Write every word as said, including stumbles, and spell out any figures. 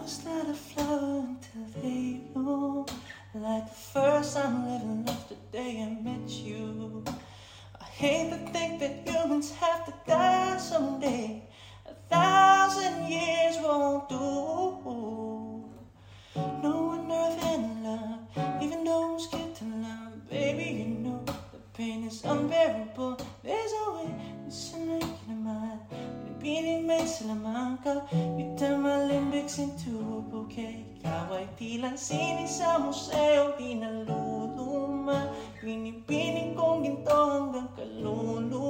Flowers not a flower until they bloom. Like the first time living life the day I met you. I hate to think that humans have to die someday. A thousand years won't do. No one earth and love, even those get to learn. Baby, you know the pain is unbearable. There's always something in my mind. Pinimay sa lamang ka. You turn my limbics into a bouquet. Ikaw ay tilang sining sa museo, di naluluma. Pinipinig kong ginto hanggang kaluluwa.